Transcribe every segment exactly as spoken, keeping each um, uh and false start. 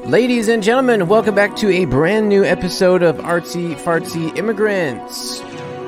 Ladies and gentlemen, welcome back to a brand new episode of Artsy Fartsy Immigrants.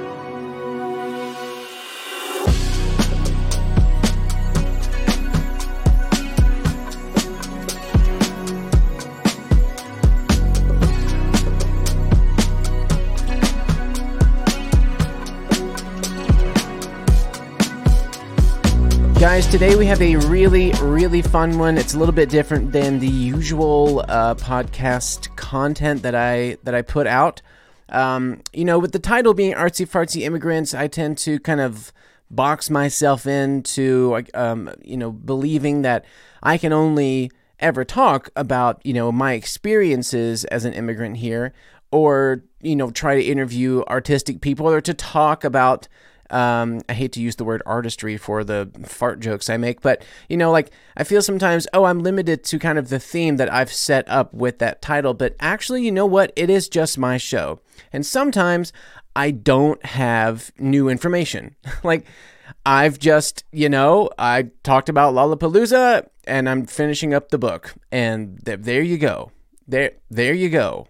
Guys, today we have a really, really fun one. It's a little bit different than the usual uh, podcast content that I that I put out. Um, you know, with the title being Artsy Fartsy Immigrants, I tend to kind of box myself into, um, you know, believing that I can only ever talk about, you know, my experiences as an immigrant here, or, you know, try to interview artistic people, or to talk about Um, I hate to use the word artistry for the fart jokes I make, but, you know, like, I feel sometimes, oh, I'm limited to kind of the theme that I've set up with that title, but actually, you know what? It is just my show. And sometimes I don't have new information. Like, I've just, you know, I talked about Lollapalooza, and I'm finishing up the book, and th- there you go. There, there you go.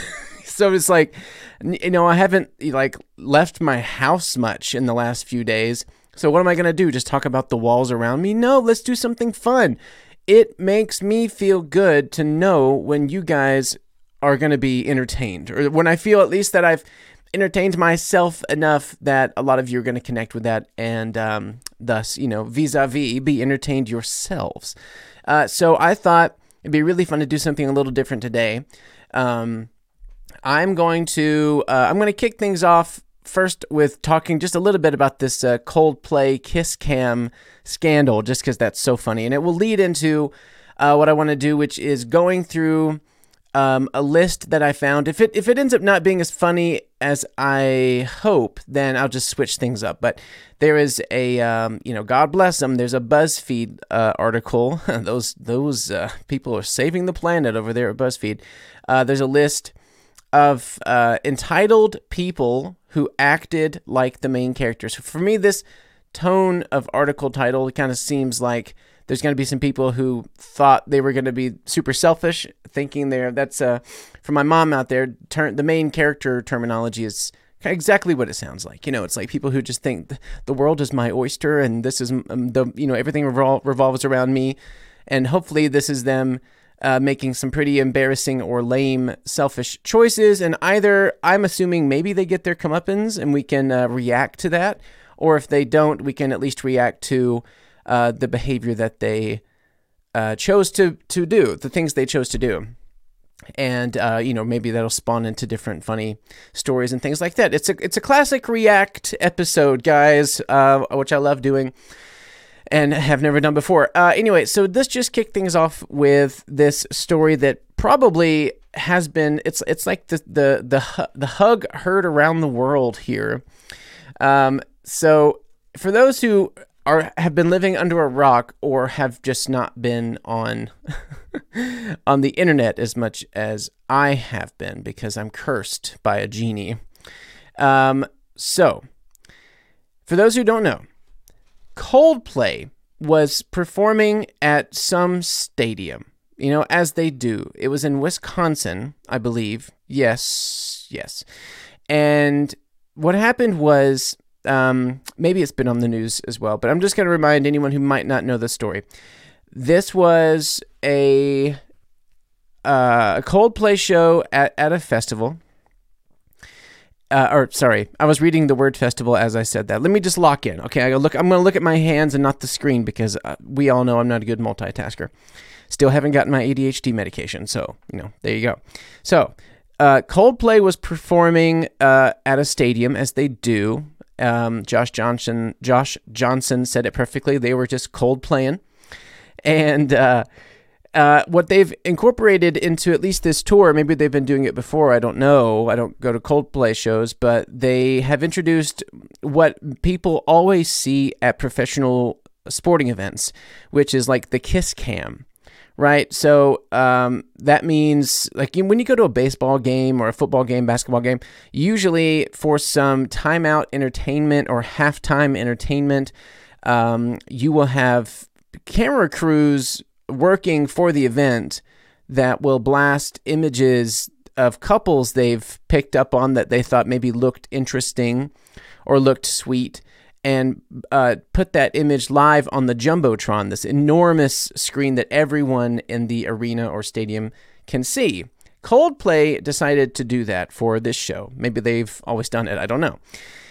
So it's like, you know, I haven't like left my house much in the last few days. So what am I going to do? Just talk about the walls around me? No, let's do something fun. It makes me feel good to know when you guys are going to be entertained, or when I feel at least that I've entertained myself enough that a lot of you are going to connect with that, and um, thus, you know, vis-a-vis, be entertained yourselves. Uh, so I thought it'd be really fun to do something a little different today. Um, I'm going to uh, I'm going to kick things off first with talking just a little bit about this uh, Coldplay Kiss Cam scandal, just because that's so funny, and it will lead into uh, what I want to do, which is going through um, a list that I found. If it if it ends up not being as funny as I hope, then I'll just switch things up. But there is a um, you know, God bless them. There's a BuzzFeed uh, article. those those uh, people are saving the planet over there at BuzzFeed. Uh, there's a list of uh, entitled people who acted like the main characters. For me, this tone of article title kind of seems like there's going to be some people who thought they were going to be super selfish, thinking they're, that's, uh, for my mom out there, ter- the main character terminology is exactly what it sounds like. You know, it's like people who just think the world is my oyster, and this is um, the, you know, everything revol- revolves around me. And hopefully this is them Uh, making some pretty embarrassing or lame, selfish choices, and either, I'm assuming maybe they get their comeuppance and we can uh, react to that, or if they don't, we can at least react to uh, the behavior that they uh, chose to, to do, the things they chose to do. And, uh, you know, maybe that'll spawn into different funny stories and things like that. It's a, it's a classic React episode, guys, uh, which I love doing and have never done before. Uh, anyway, so let's just kick things off with this story that probably has been, it's it's like the the the, the hug heard around the world here. Um, so for those who are have been living under a rock, or have just not been on on the internet as much as I have been, because I'm cursed by a genie. Um, so for those who don't know, Coldplay was performing at some stadium, you know, as they do. It was in Wisconsin, I believe. Yes, yes. And what happened was, um, maybe it's been on the news as well, but I'm just going to remind anyone who might not know the story. This was a, uh, a Coldplay show at, at a festival. Uh, or sorry, I was reading the word festival as I said that. Let me just lock in. Okay, I look. I'm going to look at my hands and not the screen, because uh, we all know I'm not a good multitasker. Still haven't gotten my A D H D medication, so you know, there you go. So, uh, Coldplay was performing uh, at a stadium, as they do. Um, Josh Johnson, Josh Johnson said it perfectly. They were just cold playing, and uh, Uh, what they've incorporated into at least this tour, maybe they've been doing it before, I don't know, I don't go to Coldplay shows, but they have introduced what people always see at professional sporting events, which is like the Kiss Cam, right? So um, that means, like, when you go to a baseball game or a football game, basketball game, usually for some timeout entertainment or halftime entertainment, um, you will have camera crews working for the event that will blast images of couples they've picked up on that they thought maybe looked interesting or looked sweet, and uh, put that image live on the Jumbotron, this enormous screen that everyone in the arena or stadium can see. Coldplay decided to do that for this show. Maybe they've always done it. I don't know.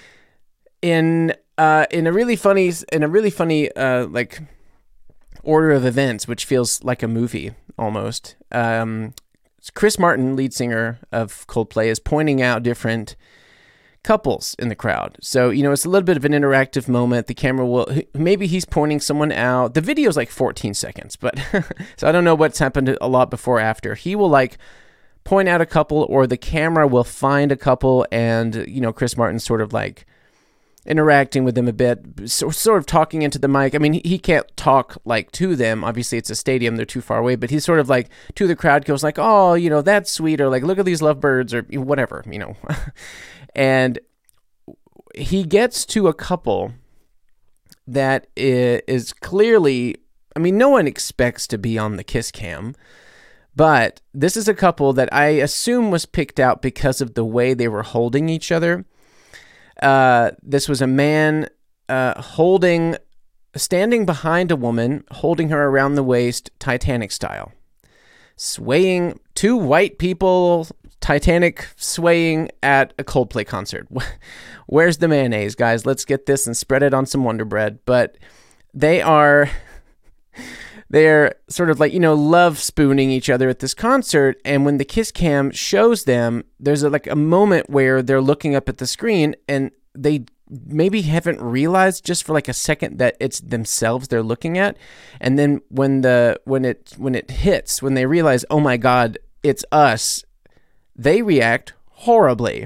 In uh, in a really funny in a really funny uh, like order of events, which feels like a movie almost. Um, Chris Martin, lead singer of Coldplay, is pointing out different couples in the crowd. So, you know, it's a little bit of an interactive moment. The camera will, maybe he's pointing someone out. The video's like fourteen seconds, but so I don't know what's happened a lot before or after. He will like point out a couple, or the camera will find a couple, and, you know, Chris Martin's sort of like interacting with them a bit, so, sort of talking into the mic. I mean, he, he can't talk like to them. Obviously, it's a stadium. They're too far away, but he's sort of like to the crowd goes like, oh, you know, that's sweet, or like, look at these lovebirds, or whatever, you know. And he gets to a couple that is clearly, I mean, no one expects to be on the kiss cam, but this is a couple that I assume was picked out because of the way they were holding each other. Uh, this was a man uh, holding, standing behind a woman, holding her around the waist, Titanic style. Swaying, two white people, Titanic swaying at a Coldplay concert. Where's the mayonnaise, guys? Let's get this and spread it on some Wonder Bread. But they are, they're sort of like, you know, love spooning each other at this concert. And when the kiss cam shows them, there's a, like a moment where they're looking up at the screen and they maybe haven't realized just for like a second that it's themselves they're looking at. And then when the when it when it hits, when they realize, oh my God, it's us, they react horribly.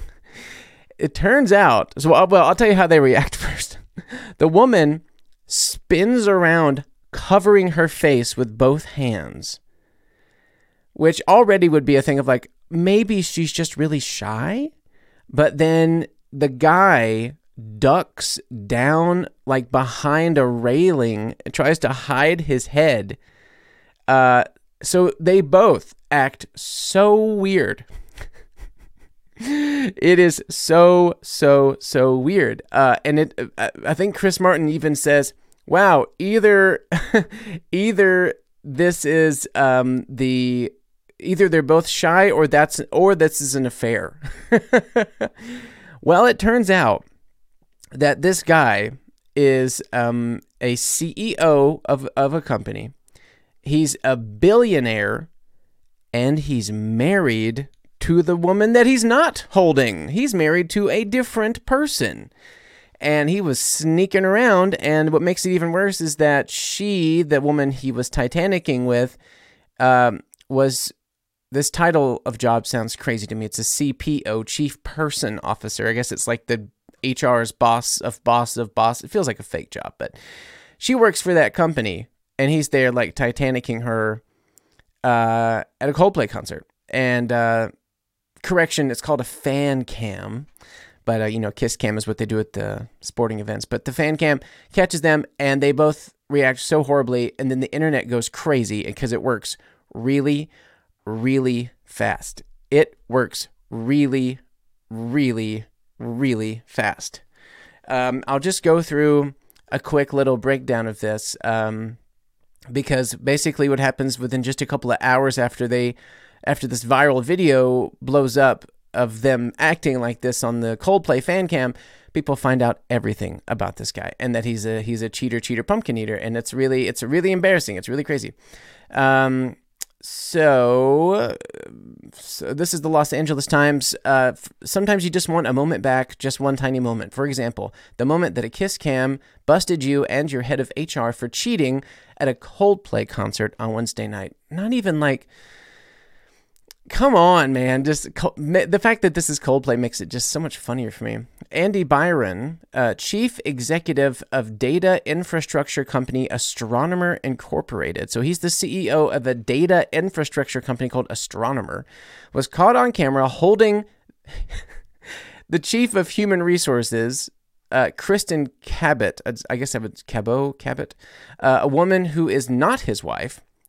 It turns out, so well, I'll tell you how they react first. The woman spins around, covering her face with both hands, which already would be a thing of like, maybe she's just really shy. But then the guy ducks down like behind a railing and tries to hide his head. Uh, so they both act so weird. It is so, so, so weird. Uh, and it, I think Chris Martin even says, wow, either, either this is um, the, either they're both shy or that's, or this is an affair. Well, it turns out that this guy is um, a C E O of, of a company. He's a billionaire, and he's married to the woman that he's not holding. He's married to a different person. And he was sneaking around, and what makes it even worse is that she, the woman he was Titanicking with, um, was... This title of job sounds crazy to me. It's a C P O, Chief Person Officer. I guess it's like the H R's boss of boss of boss. It feels like a fake job, but she works for that company, and he's there like Titanicking her uh, at a Coldplay concert. And uh, correction, it's called a fan cam, but uh, you know, kiss cam is what they do at the sporting events. But the fan cam catches them, and they both react so horribly, and then the internet goes crazy because it works really really fast. It works really, really, really fast. Um, I'll just go through a quick little breakdown of this um, because basically what happens within just a couple of hours after they, after this viral video blows up of them acting like this on the Coldplay fan cam, people find out everything about this guy and that he's a he's a cheater, cheater, pumpkin eater, and it's really it's really embarrassing. It's really crazy. Um, So, so this is the Los Angeles Times. Uh, f- sometimes you just want a moment back, just one tiny moment. For example, the moment that a kiss cam busted you and your head of H R for cheating at a Coldplay concert on Wednesday night. Not even like, come on, man. Just the fact that this is Coldplay makes it just so much funnier for me. Andy Byron, uh, chief executive of data infrastructure company Astronomer Incorporated. So he's the C E O of a data infrastructure company called Astronomer, was caught on camera holding the chief of human resources, uh, Kristen Cabot. I guess I would Cabot, Cabot, uh, a woman who is not his wife,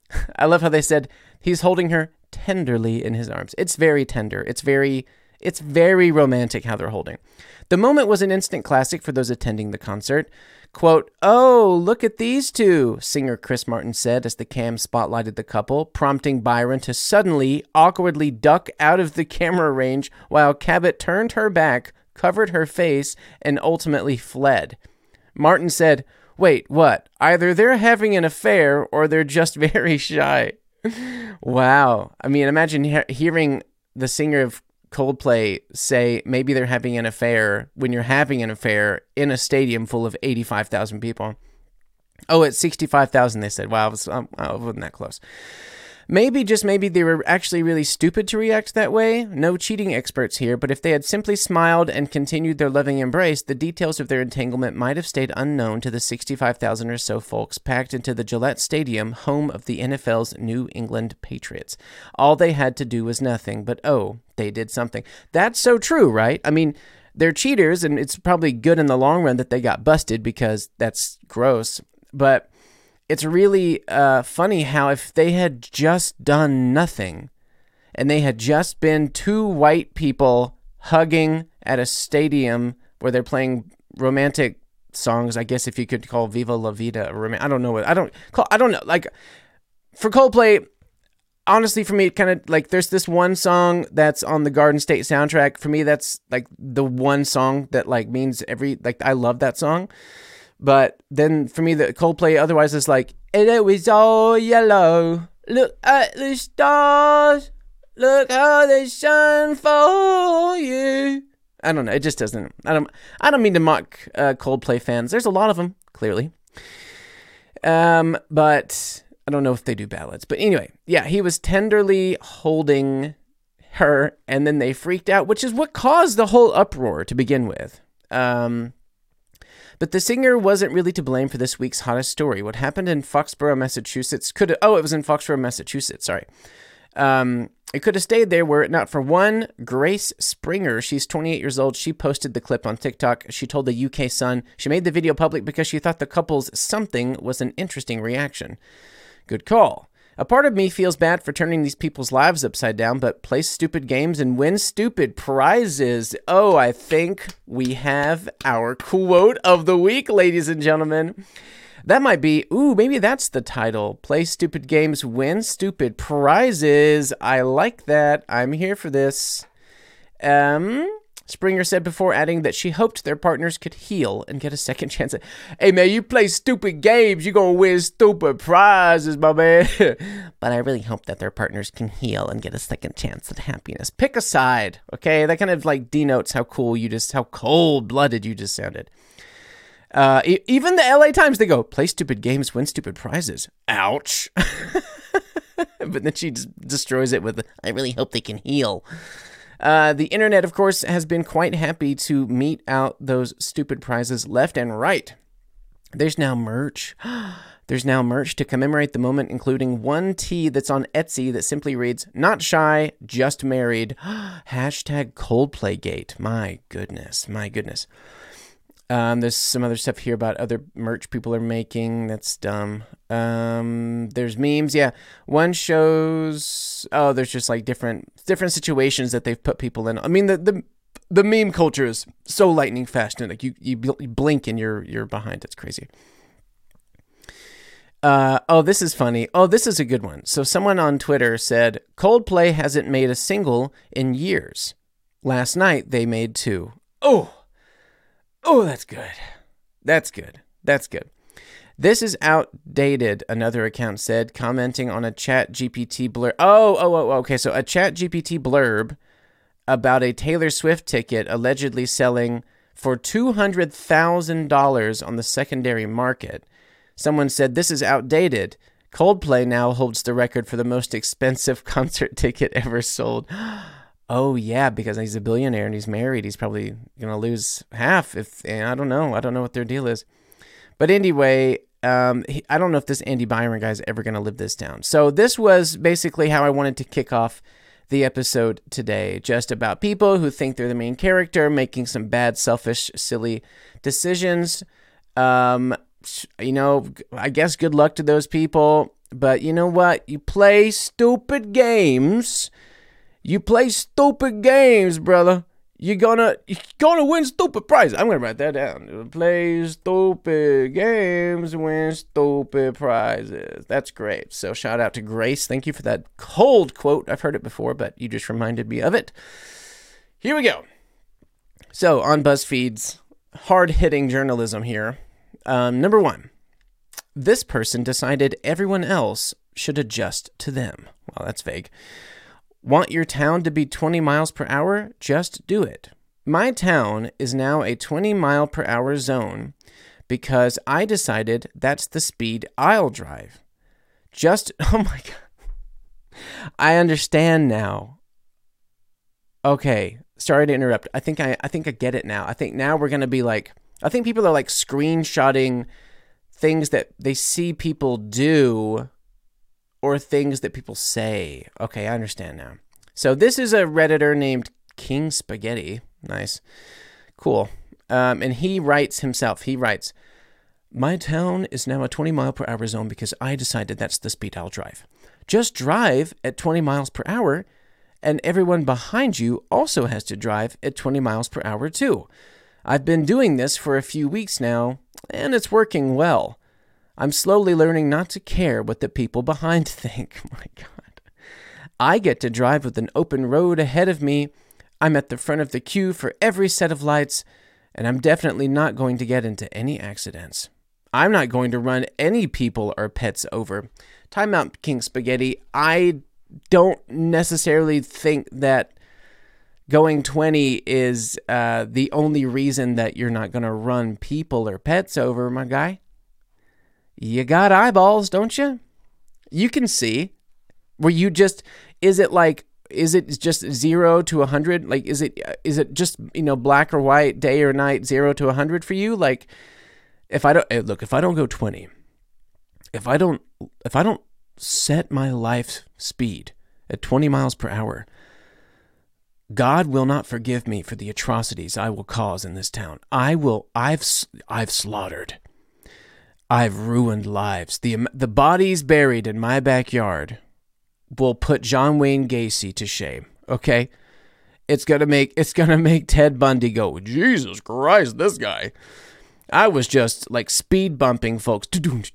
I love how they said he's holding her tenderly in his arms. It's very tender. It's very, it's very romantic how they're holding. The moment was an instant classic for those attending the concert. Quote, "Oh, look at these two," singer Chris Martin said as the cam spotlighted the couple, prompting Byron to suddenly, awkwardly duck out of the camera range while Cabot turned her back, covered her face, and ultimately fled. Martin said, "Wait, what? Either they're having an affair or they're just very shy." Wow. I mean, imagine he- hearing the singer of Coldplay say maybe they're having an affair when you're having an affair in a stadium full of eighty-five thousand people. Oh, it's sixty-five thousand, they said. Wow, I, was, um, I wasn't that close. Maybe, just maybe, they were actually really stupid to react that way. No cheating experts here, but if they had simply smiled and continued their loving embrace, the details of their entanglement might have stayed unknown to the sixty-five thousand or so folks packed into the Gillette Stadium, home of the N F L's New England Patriots. All they had to do was nothing, but oh, they did something. That's so true, right? I mean, they're cheaters, and it's probably good in the long run that they got busted because that's gross, but it's really uh, funny how if they had just done nothing and they had just been two white people hugging at a stadium where they're playing romantic songs, I guess if you could call Viva La Vida a romantic, I don't know what, I don't call, I don't know, like for Coldplay, honestly for me, kind of like there's this one song that's on the Garden State soundtrack. For me, that's like the one song that like means every, like I love that song. But then for me, the Coldplay otherwise is like, and it was all yellow. Look at the stars. Look how they shine for you. I don't know. It just doesn't. I don't. I don't mean to mock uh, Coldplay fans. There's a lot of them, clearly. Um, but I don't know if they do ballads. But anyway, yeah, he was tenderly holding her, and then they freaked out, which is what caused the whole uproar to begin with. Um. But the singer wasn't really to blame for this week's hottest story. What happened in Foxborough, Massachusetts could have, oh, it was in Foxborough, Massachusetts, sorry. Um, it could have stayed there were it not for one Grace Springer. She's twenty-eight years old. She posted the clip on TikTok. She told the U K Sun she made the video public because she thought the couple's something was an interesting reaction. Good call. A part of me feels bad for turning these people's lives upside down, but play stupid games and win stupid prizes. Oh, I think we have our quote of the week, ladies and gentlemen. That might be, ooh, maybe that's the title. Play stupid games, win stupid prizes. I like that. I'm here for this. Um... Springer said before, adding that she hoped their partners could heal and get a second chance. At, hey, man, you play stupid games, you're going to win stupid prizes, my man. But I really hope that their partners can heal and get a second chance at happiness. Pick a side, okay? That kind of like denotes how cool you just, how cold-blooded you just sounded. Uh, e- even the L A Times, they go, play stupid games, win stupid prizes. Ouch. But then she just destroys it with, I really hope they can heal. Uh, the internet, of course, has been quite happy to mete out those stupid prizes left and right. There's now merch. There's now merch to commemorate the moment, including one tee that's on Etsy that simply reads, "Not shy, just married." Hashtag Coldplaygate. My goodness, my goodness. Um, there's some other stuff here about other merch people are making. That's dumb. Um, there's memes. Yeah. One shows, oh, there's just like different, different situations that they've put people in. I mean, the, the, the meme culture is so lightning fast. And like you, you blink and you're, you're behind. It's crazy. Uh, oh, this is funny. Oh, this is a good one. So someone on Twitter said, Coldplay hasn't made a single in years. Last night they made two. Oh, Oh, that's good. That's good. That's good. This is outdated, another account said, commenting on a Chat G P T blurb. Oh, oh, oh, okay. So a Chat G P T blurb about a Taylor Swift ticket allegedly selling for two hundred thousand dollars on the secondary market. Someone said, this is outdated. Coldplay now holds the record for the most expensive concert ticket ever sold. Oh, yeah, because he's a billionaire and he's married. He's probably going to lose half. If I don't know. I don't know what their deal is. But anyway, um, he, I don't know if this Andy Byron guy is ever going to live this down. So this was basically how I wanted to kick off the episode today. Just about people who think they're the main character, making some bad, selfish, silly decisions. Um, you know, I guess good luck to those people. But you know what? You play stupid games. You play stupid games, brother. You're gonna, you're gonna win stupid prizes. I'm gonna write that down. Play stupid games, win stupid prizes. That's great. So shout out to Grace. Thank you for that cold quote. I've heard it before, but you just reminded me of it. Here we go. So on BuzzFeed's hard-hitting journalism here. Um, number one, this person decided everyone else should adjust to them. Well, that's vague. Want your town to be twenty miles per hour? Just do it. My town is now a twenty mile per hour zone because I decided that's the speed I'll drive. Just, oh my God. I understand now. Okay, sorry to interrupt. I think I, I think I get it now. I think now we're going to be like, I think people are like screenshotting things that they see people do or things that people say. Okay, I understand now. So this is a Redditor named King Spaghetti. Nice. Cool. Um, and he writes himself, he writes, my town is now a twenty mile per hour zone because I decided that's the speed I'll drive. Just drive at twenty miles per hour and everyone behind you also has to drive at twenty miles per hour too. I've been doing this for a few weeks now and it's working well. I'm slowly learning not to care what the people behind think. My God. I get to drive with an open road ahead of me. I'm at the front of the queue for every set of lights, and I'm definitely not going to get into any accidents. I'm not going to run any people or pets over. Time out, King Spaghetti. I don't necessarily think that going twenty is uh, the only reason that you're not going to run people or pets over, my guy. You got eyeballs, don't you? You can see. Were you just, is it like, is it just zero to a hundred? Like, is it, is it just, you know, black or white, day or night, zero to a hundred for you? Like, if I don't, look, if I don't go twenty, if I don't, if I don't set my life speed at twenty miles per hour, God will not forgive me for the atrocities I will cause in this town. I will, I've, I've slaughtered. I've ruined lives. The the bodies buried in my backyard will put John Wayne Gacy to shame. Okay, it's gonna make it's gonna make Ted Bundy go, Jesus Christ, this guy. I was just like speed bumping folks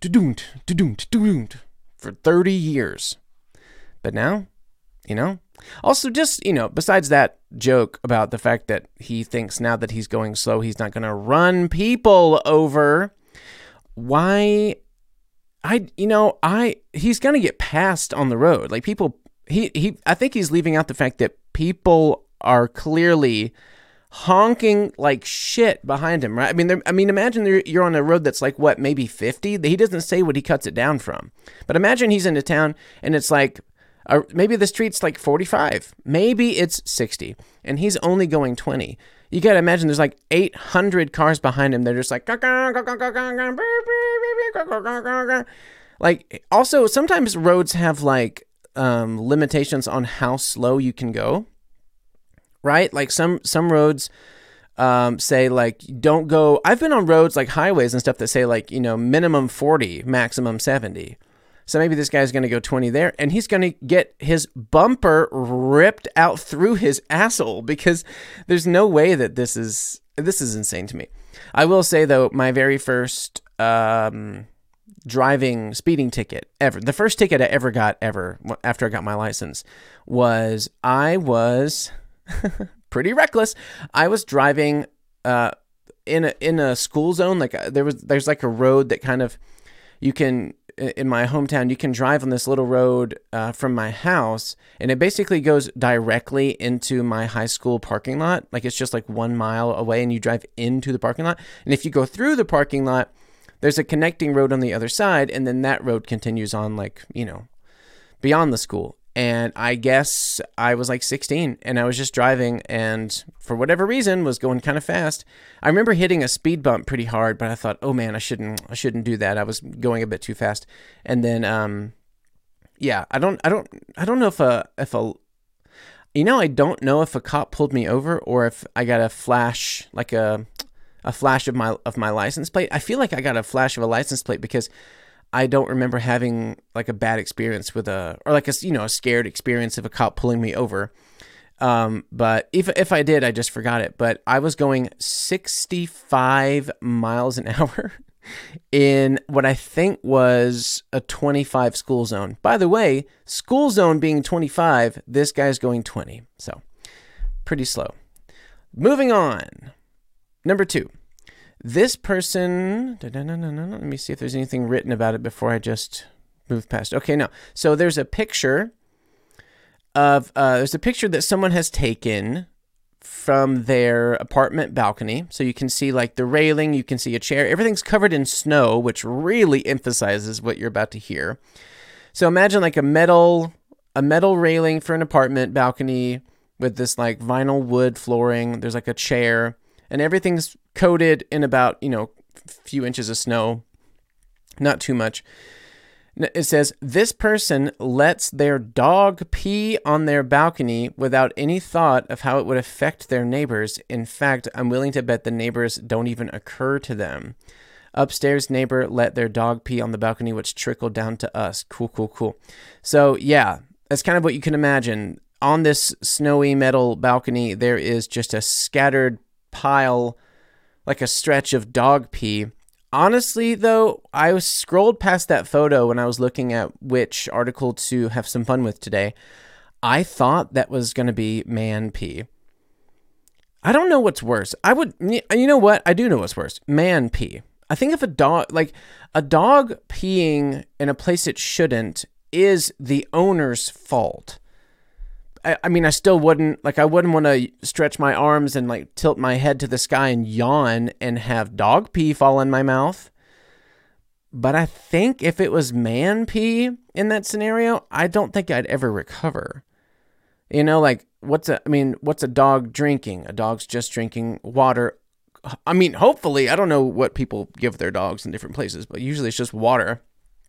for thirty years, but now, you know. Also, just you know, besides that joke about the fact that he thinks now that he's going slow, he's not gonna run people over. Why, I, you know, I, he's going to get passed on the road. Like people, he, he, I think he's leaving out the fact that people are clearly honking like shit behind him, right? I mean, I mean, imagine you're on a road that's like, what, maybe fifty? He doesn't say what he cuts it down from. But imagine he's in a town and it's like, uh, maybe the street's like forty-five. Maybe it's sixty. And he's only going twenty. You got to imagine there's like eight hundred cars behind him. They're just like, like, also sometimes roads have like um, limitations on how slow you can go, right? Like some, some roads um, say like, don't go, I've been on roads like highways and stuff that say like, you know, minimum forty, maximum seventy. So maybe this guy's going to go twenty there, and he's going to get his bumper ripped out through his asshole because there's no way that this is, this is insane to me. I will say, though, my very first um, driving speeding ticket ever, the first ticket I ever got ever after I got my license was I was pretty reckless. I was driving uh, in a, in a school zone. Like there was, there's like a road that kind of, you can, in my hometown, you can drive on this little road uh, from my house, and it basically goes directly into my high school parking lot. Like it's just like one mile away, and you drive into the parking lot. And if you go through the parking lot, there's a connecting road on the other side, and then that road continues on, like, you know, beyond the school. And I guess I was like sixteen, and I was just driving, and for whatever reason was going kind of fast. I remember hitting a speed bump pretty hard, but I thought, oh man, I shouldn't, I shouldn't do that. I was going a bit too fast. And then, um, yeah, I don't, I don't, I don't know if a, if a, you know, I don't know if a cop pulled me over or if I got a flash, like a, a flash of my, of my license plate. I feel like I got a flash of a license plate because I don't remember having like a bad experience with a, or like a, you know, a scared experience of a cop pulling me over. Um, but if, if I did, I just forgot it. But I was going sixty-five miles an hour in what I think was a twenty-five school zone. By the way, school zone being twenty-five, this guy's going twenty. So pretty slow. Moving on. Number two. This person, let me see if there's anything written about it before I just move past. Okay, no. So there's a picture of, uh, there's a picture that someone has taken from their apartment balcony. So you can see like the railing, you can see a chair. Everything's covered in snow, which really emphasizes what you're about to hear. So imagine like a metal, a metal railing for an apartment balcony with this like vinyl wood flooring. There's like a chair. And everything's coated in about, you know, a few inches of snow. Not too much. It says, this person lets their dog pee on their balcony without any thought of how it would affect their neighbors. In fact, I'm willing to bet the neighbors don't even occur to them. Upstairs neighbor let their dog pee on the balcony, which trickled down to us. Cool, cool, cool. So, yeah, that's kind of what you can imagine. On this snowy metal balcony, there is just a scattered pile, like a stretch of dog pee. Honestly, though, I was scrolled past that photo when I was looking at which article to have some fun with today. I thought that was going to be man pee. I don't know what's worse. I would, you know what? I do know what's worse. Man pee. I think if a dog, like a dog peeing in a place it shouldn't is the owner's fault. I mean, I still wouldn't, like, I wouldn't want to stretch my arms and, like, tilt my head to the sky and yawn and have dog pee fall in my mouth. But I think if it was man pee in that scenario, I don't think I'd ever recover. You know, like, what's a, I mean, what's a dog drinking? A dog's just drinking water. I mean, hopefully, I don't know what people give their dogs in different places, but usually it's just water.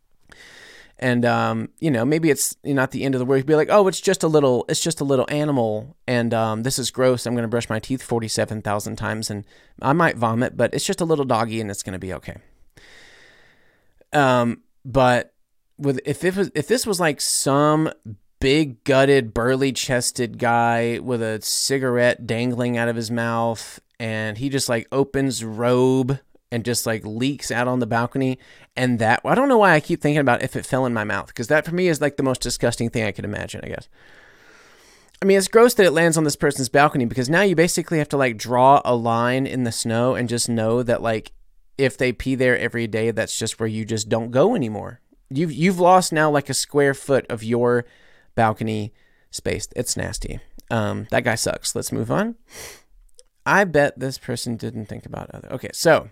And, um, you know, maybe it's not the end of the world. You'd be like, oh, it's just a little, it's just a little animal. And um, this is gross. I'm going to brush my teeth forty-seven thousand times and I might vomit, but it's just a little doggy and it's going to be okay. Um, but with, if it was, if this was like some big gutted, burly chested guy with a cigarette dangling out of his mouth and he just like opens robe and just like leaks out on the balcony. And that, I don't know why I keep thinking about if it fell in my mouth, because that for me is like the most disgusting thing I could imagine, I guess. I mean, it's gross that it lands on this person's balcony because now you basically have to like draw a line in the snow and just know that like if they pee there every day, that's just where you just don't go anymore. You've, you've lost now like a square foot of your balcony space. It's nasty. Um, that guy sucks. Let's move on. I bet this person didn't think about other. Okay, so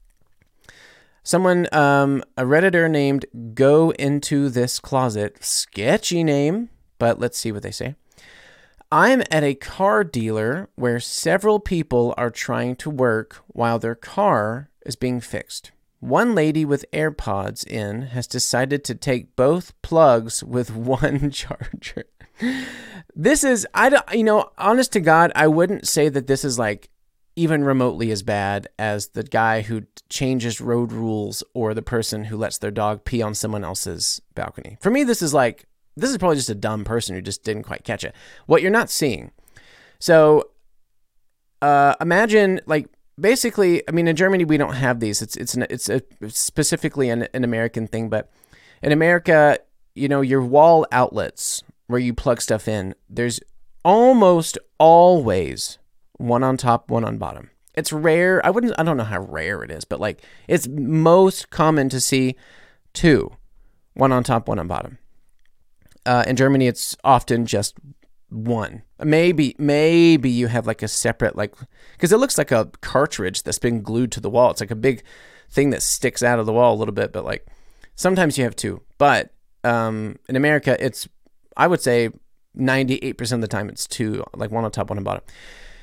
someone, um, a Redditor named Go Into This Closet, sketchy name, but let's see what they say. I'm at a car dealer where several people are trying to work while their car is being fixed. One lady with AirPods in has decided to take both plugs with one charger. This is, I don't, you know, honest to God, I wouldn't say that this is like even remotely as bad as the guy who changes road rules or the person who lets their dog pee on someone else's balcony. For me, this is like, this is probably just a dumb person who just didn't quite catch it. What you're not seeing. So uh, imagine like, basically, I mean, in Germany, we don't have these. It's, it's, an, it's a, specifically an, an American thing, but in America, you know, your wall outlets where you plug stuff in, there's almost always one on top, one on bottom. It's rare. I wouldn't, I don't know how rare it is, but like it's most common to see two, one on top, one on bottom. Uh, in Germany, it's often just one. Maybe, maybe you have like a separate, like, because it looks like a cartridge that's been glued to the wall. It's like a big thing that sticks out of the wall a little bit, but like sometimes you have two. But um, in America, it's, I would say ninety-eight percent of the time it's two, like one on top, one on bottom.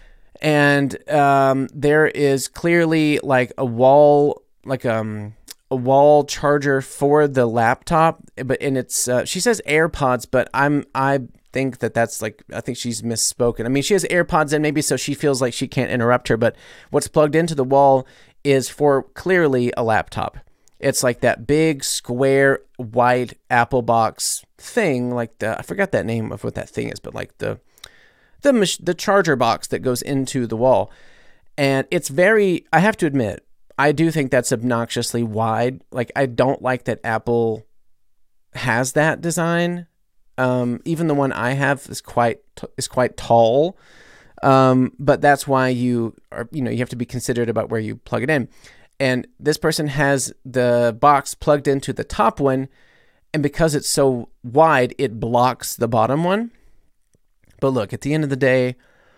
And um, there is clearly like a wall, like um, a wall charger for the laptop, but and it's uh, she says AirPods, but I'm I think that that's like I think she's misspoken. I mean, she has AirPods in maybe so she feels like she can't interrupt her, but what's plugged into the wall is for clearly a laptop. It's like that big square white Apple box thing, like the I forgot that name of what that thing is, but like the the the charger box that goes into the wall. And it's very, I have to admit, I do think that's obnoxiously wide. Like, I don't like that Apple has that design. Um, even the one I have is quite is quite tall. Um, but that's why you are, you know, you have to be considerate about where you plug it in. And this person has the box plugged into the top one, and because it's so wide, it blocks the bottom one. But look, at the end of the day,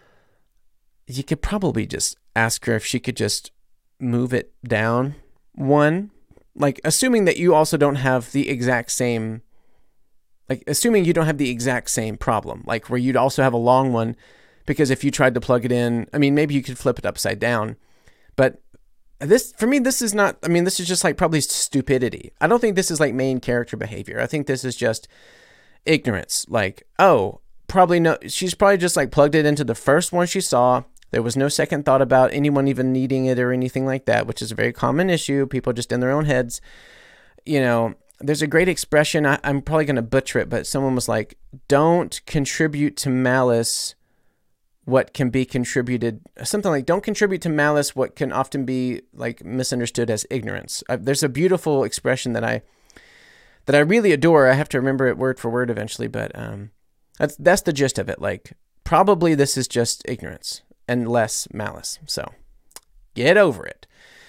you could probably just ask her if she could just move it down one. Like, assuming that you also don't have the exact same, like, assuming you don't have the exact same problem, like where you'd also have a long one, because if you tried to plug it in, I mean, maybe you could flip it upside down. But this, for me, this is not, I mean, this is just like probably stupidity. I don't think this is like main character behavior. I think this is just ignorance. Like, oh, probably no, she's probably just like plugged it into the first one she saw. There was no second thought about anyone even needing it or anything like that, which is a very common issue. People just in their own heads. You know, there's a great expression. I, I'm probably going to butcher it, but someone was like, don't contribute to malice what can be contributed, something like, don't contribute to malice what can often be like misunderstood as ignorance. I, there's a beautiful expression that I, that I really adore. I have to remember it word for word eventually, but um, that's, that's the gist of it. Like, probably this is just ignorance and less malice. So get over it.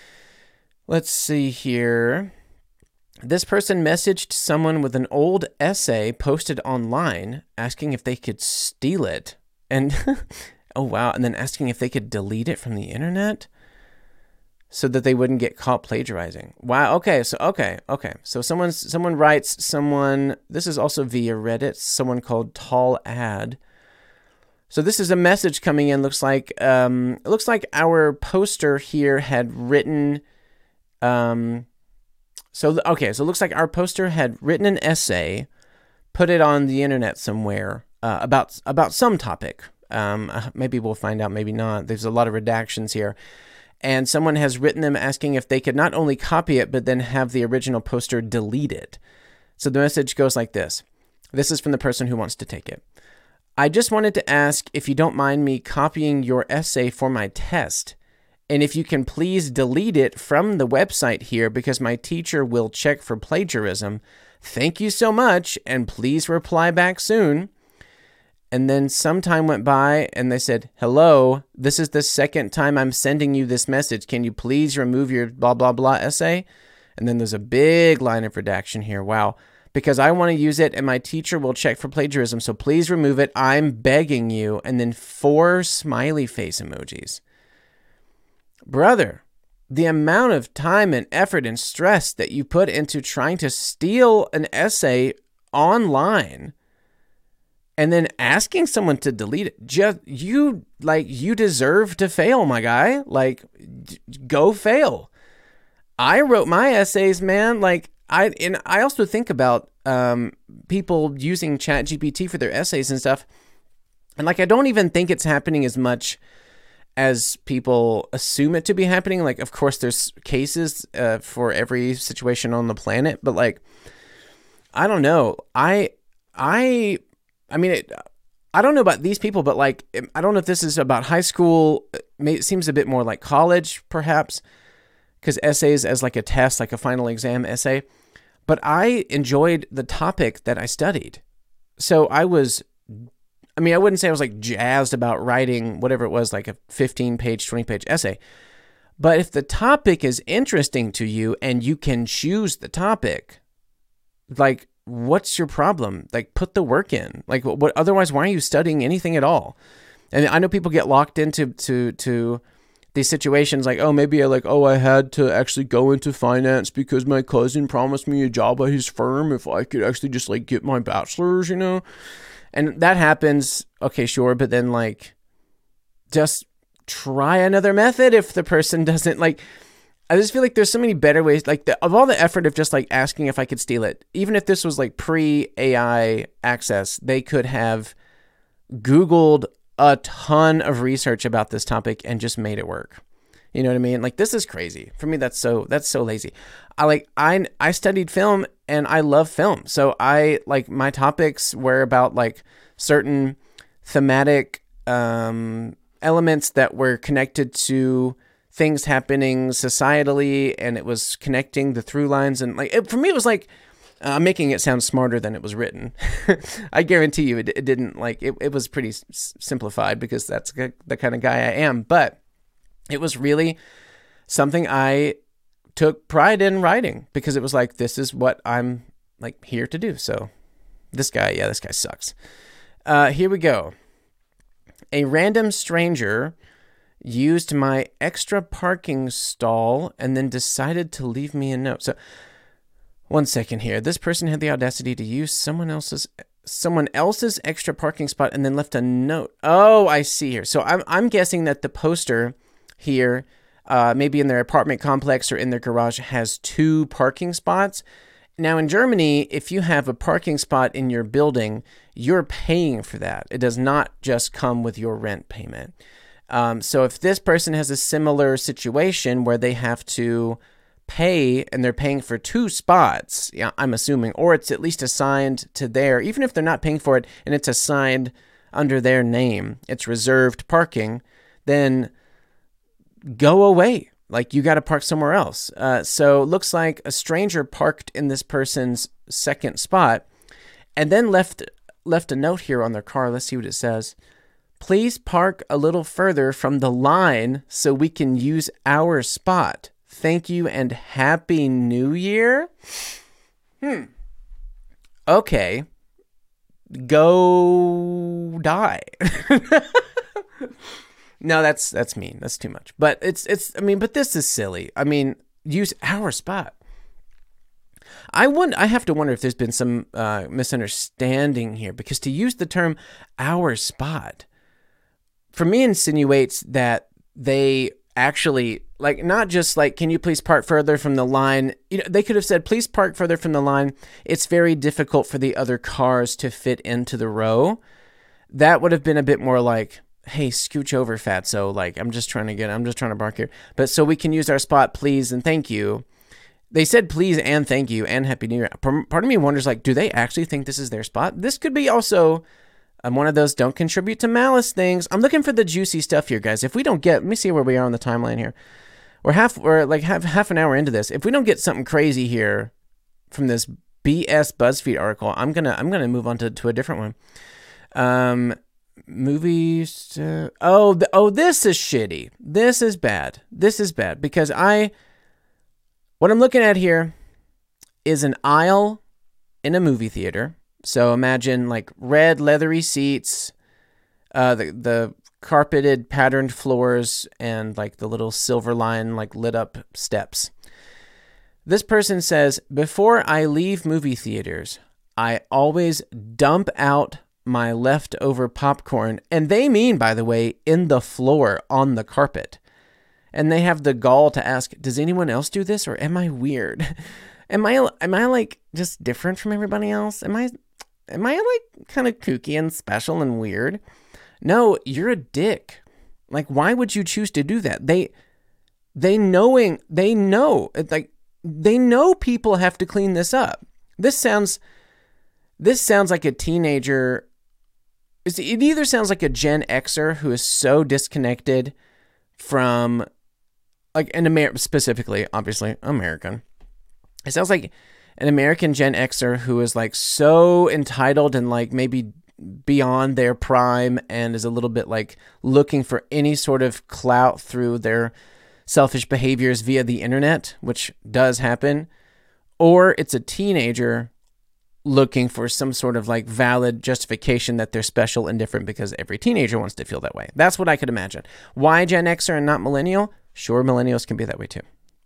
Let's see here. This person messaged someone with an old essay posted online asking if they could steal it. And, oh wow, and then asking if they could delete it from the internet so that they wouldn't get caught plagiarizing. Wow, okay, so, okay, okay. So someone's, someone writes, someone, this is also via Reddit, someone called Tall Ad. So this is a message coming in, looks like, um, it looks like our poster here had written, um, so, okay, so it looks like our poster had written an essay, put it on the internet somewhere, Uh, about about some topic. Um, maybe we'll find out, maybe not. There's a lot of redactions here. And someone has written them asking if they could not only copy it, but then have the original poster deleted. So the message goes like this. This is from the person who wants to take it. I just wanted to ask if you don't mind me copying your essay for my test. And if you can please delete it from the website here because my teacher will check for plagiarism. Thank you so much, and please reply back soon. And then some time went by and they said, hello, this is the second time I'm sending you this message. Can you please remove your blah, blah, blah essay? And then there's a big line of redaction here. Wow. Because I want to use it and my teacher will check for plagiarism. So please remove it. I'm begging you. And then four smiley face emojis. Brother, the amount of time and effort and stress that you put into trying to steal an essay online and then asking someone to delete it, just you like you deserve to fail, my guy. Like, go fail. I wrote my essays, man. Like, I and I also think about um, people using ChatGPT for their essays and stuff, and like I don't even think it's happening as much as people assume it to be happening. Like, of course, there's cases uh, for every situation on the planet, but like, I don't know. I I. I mean, it, I don't know about these people, but like, I don't know if this is about high school. It seems a bit more like college, perhaps, because essays as like a test, like a final exam essay. But I enjoyed the topic that I studied. So I was, I mean, I wouldn't say I was like jazzed about writing whatever it was, like a fifteen page, twenty page essay. But if the topic is interesting to you and you can choose the topic, like, what's your problem? Like, put the work in. Like, what? Otherwise, why are you studying anything at all? And I know people get locked into to to these situations like, oh, maybe I like, oh, I had to actually go into finance because my cousin promised me a job at his firm if I could actually just like get my bachelor's, you know? And that happens. Okay, sure. But then like, just try another method if the person doesn't like. I just feel like there's so many better ways, like the, of all the effort of just like asking if I could steal it, even if this was like pre-A I access, they could have Googled a ton of research about this topic and just made it work. You know what I mean? Like, this is crazy. For me, that's so that's so lazy. I like I I studied film and I love film. So I like my topics were about like certain thematic um, elements that were connected to things happening societally, and it was connecting the through lines. And like it, for me, it was like uh, making it sound smarter than it was written. I guarantee you, it, it didn't like it. It was pretty s- simplified because that's the kind of guy I am. But it was really something I took pride in writing because it was like, this is what I'm like here to do. So this guy, yeah, this guy sucks. Uh, here we go. A random stranger used my extra parking stall and then decided to leave me a note. So one second here. This person had the audacity to use someone else's someone else's extra parking spot and then left a note. Oh, I see here. So I'm I'm guessing that the poster here, uh, maybe in their apartment complex or in their garage, has two parking spots. Now in Germany, if you have a parking spot in your building, you're paying for that. It does not just come with your rent payment. Um, so if this person has a similar situation where they have to pay and they're paying for two spots, yeah, I'm assuming, or it's at least assigned to their, even if they're not paying for it and it's assigned under their name, it's reserved parking, then go away. Like, you got to park somewhere else. Uh, so it looks like a stranger parked in this person's second spot and then left left a note here on their car. Let's see what it says. Please park a little further from the line so we can use our spot. Thank you and Happy New Year. Hmm. Okay. Go die. No, that's that's mean. That's too much. But it's it's. I mean, but this is silly. I mean, use our spot. I wonder. I have to wonder if there's been some uh, misunderstanding here, because to use the term "our spot" for me insinuates that they actually like not just like, can you please park further from the line? You know, they could have said, please park further from the line. It's very difficult for the other cars to fit into the row. That would have been a bit more like, hey, scooch over, fatso. Like, I'm just trying to get, I'm just trying to park here. But so we can use our spot, please, and thank you. They said please and thank you and Happy New Year. Part of me wonders, like, do they actually think this is their spot? This could be also um, one of those don't contribute to malice things. I'm looking for the juicy stuff here, guys. If we don't get, let me see where we are on the timeline here. We're half, we're like half, half an hour into this. If we don't get something crazy here from this B S BuzzFeed article, I'm gonna, I'm gonna move on to, to a different one. Um, movies. Uh, oh, the, oh, this is shitty. This is bad. This is bad because I, what I'm looking at here is an aisle in a movie theater. So imagine like red leathery seats, uh, the the carpeted patterned floors, and like the little silver line like lit up steps. This person says, before I leave movie theaters, I always dump out my leftover popcorn, and they mean, by the way, in the floor on the carpet. And they have the gall to ask, does anyone else do this, or am I weird? am I am I like just different from everybody else? Am I am I like kind of kooky and special and weird? No, you're a dick. Like, why would you choose to do that? They they knowing they know like they know people have to clean this up. This sounds this sounds like a teenager. It either sounds like a Gen Xer who is so disconnected from, like, an Amer specifically, obviously, American. It sounds like an American Gen Xer who is, like, so entitled and, like, maybe beyond their prime and is a little bit, like, looking for any sort of clout through their selfish behaviors via the internet, which does happen. Or it's a teenager looking for some sort of like valid justification that they're special and different because every teenager wants to feel that way. That's what I could imagine. Why Gen Xer and not millennial? Sure, millennials can be that way too.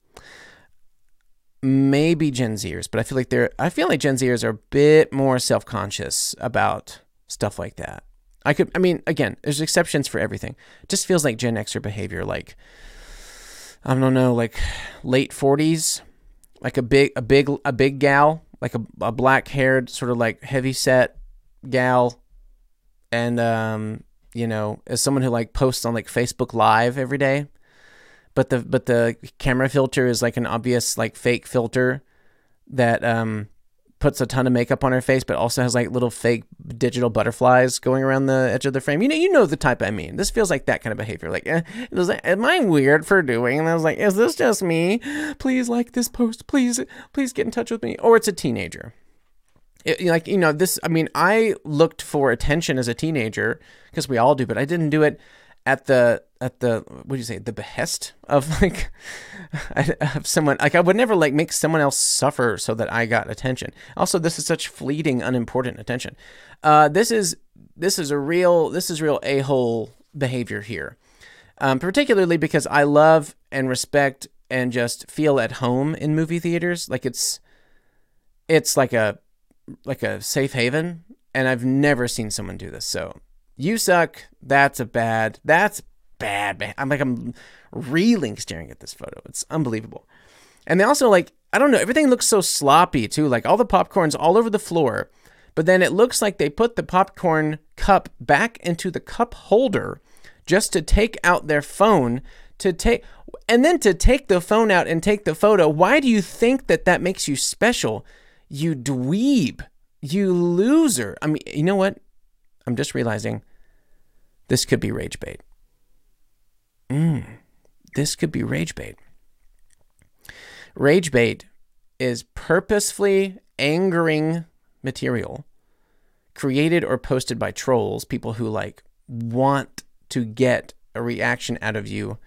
Maybe Gen Zers, but I feel like they're, I feel like Gen Zers are a bit more self-conscious about stuff like that. I could, I mean, again, there's exceptions for everything. It just feels like Gen Xer behavior, like, I don't know, like late forties, like a big, a big, a big gal, like a, a black-haired, sort of like heavy-set gal, and um, you know, as someone who like posts on like Facebook Live every day, but the but the camera filter is like an obvious like fake filter that um puts a ton of makeup on her face, but also has like little fake digital butterflies going around the edge of the frame. You know, you know the type I mean. This feels like that kind of behavior. Like, eh, it was like, am I weird for doing? And I was like, is this just me? Please like this post. Please, please get in touch with me. Or it's a teenager. It, like, you know, this. I mean, I looked for attention as a teenager because we all do, but I didn't do it at the at the what do you say the behest of like of someone. Like I would never like make someone else suffer so that I got attention. Also, this is such fleeting, unimportant attention. Uh, this is this is a real this is real a-hole behavior here, um, particularly because I love and respect and just feel at home in movie theaters. Like it's it's like a like a safe haven, and I've never seen someone do this. So. You suck. That's a bad. That's bad. I'm like, I'm reeling staring at this photo. It's unbelievable. And they also like, I don't know, everything looks so sloppy too. Like all the popcorn's all over the floor, but then it looks like they put the popcorn cup back into the cup holder just to take out their phone to take, and then to take the phone out and take the photo. Why do you think that that makes you special? You dweeb. You loser. I mean, you know what? I'm just realizing this could be rage bait. Mm, this could be rage bait. Rage bait is purposefully angering material created or posted by trolls, people who like want to get a reaction out of you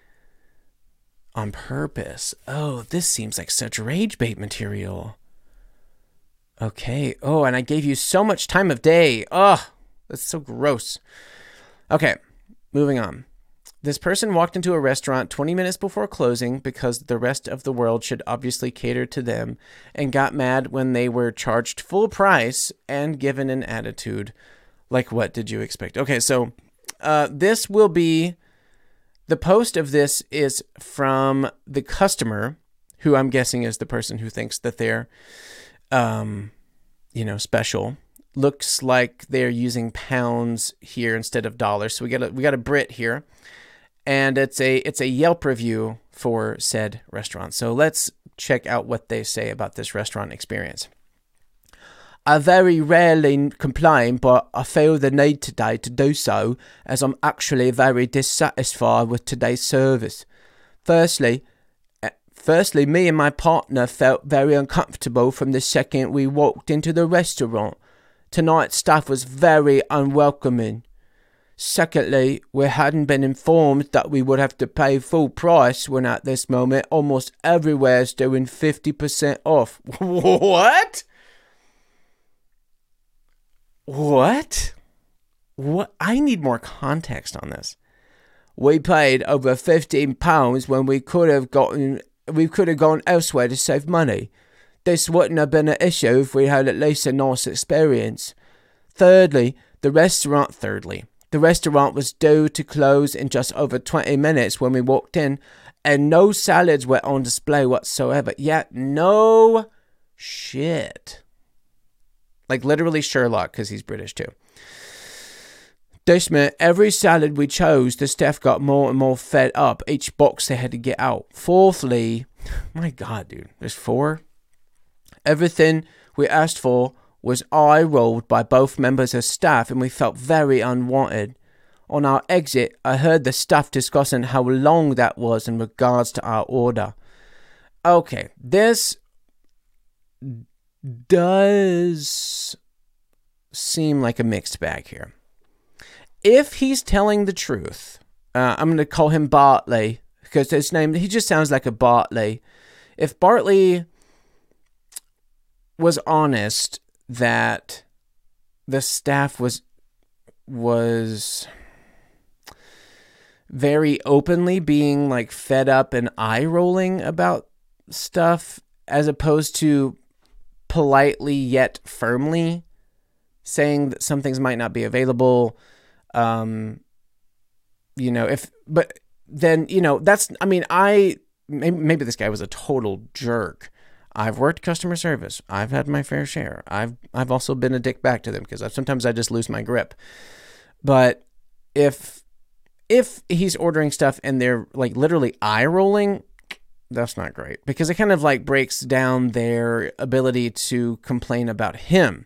on purpose. Oh, this seems like such rage bait material. Okay. Oh, and I gave you so much time of day. Oh, that's so gross. Okay, moving on. This person walked into a restaurant twenty minutes before closing because the rest of the world should obviously cater to them, and got mad when they were charged full price and given an attitude. Like, what did you expect? Okay, so uh, this will be, the post of this is from the customer, who I'm guessing is the person who thinks that they're, um, you know, special. Looks like they're using pounds here instead of dollars. So we got a, we got a Brit here, and it's a it's a Yelp review for said restaurant. So let's check out what they say about this restaurant experience. I very rarely complain, but I feel the need today to do so as I'm actually very dissatisfied with today's service. Firstly, firstly, me and my partner felt very uncomfortable from the second we walked into the restaurant. Tonight's staff was very unwelcoming. Secondly, we hadn't been informed that we would have to pay full price when at this moment almost everywhere is doing fifty percent off. What? What? What? I need more context on this. We paid over fifteen pounds when we could have gotten we could have gone elsewhere to save money. This wouldn't have been an issue if we had at least a nice experience. Thirdly, the restaurant thirdly, the restaurant was due to close in just over twenty minutes when we walked in, and no salads were on display whatsoever. Yeah, no shit. Like literally Sherlock, because he's British too. This meant every salad we chose, the staff got more and more fed up. Each box they had to get out. Fourthly, my God, dude, there's four? Everything we asked for was eye-rolled by both members of staff, and we felt very unwanted. On our exit, I heard the staff discussing how long that was in regards to our order. Okay, this does seem like a mixed bag here. If he's telling the truth, uh, I'm going to call him Bartley, because his name, he just sounds like a Bartley. If Bartley was honest that the staff was was very openly being like fed up and eye rolling about stuff, as opposed to politely yet firmly saying that some things might not be available, um you know, if but then, you know, that's, I mean, I maybe, maybe this guy was a total jerk. I've worked customer service. I've had my fair share. I've I've also been a dick back to them because sometimes I just lose my grip. But if if he's ordering stuff and they're like literally eye rolling, that's not great, because it kind of like breaks down their ability to complain about him.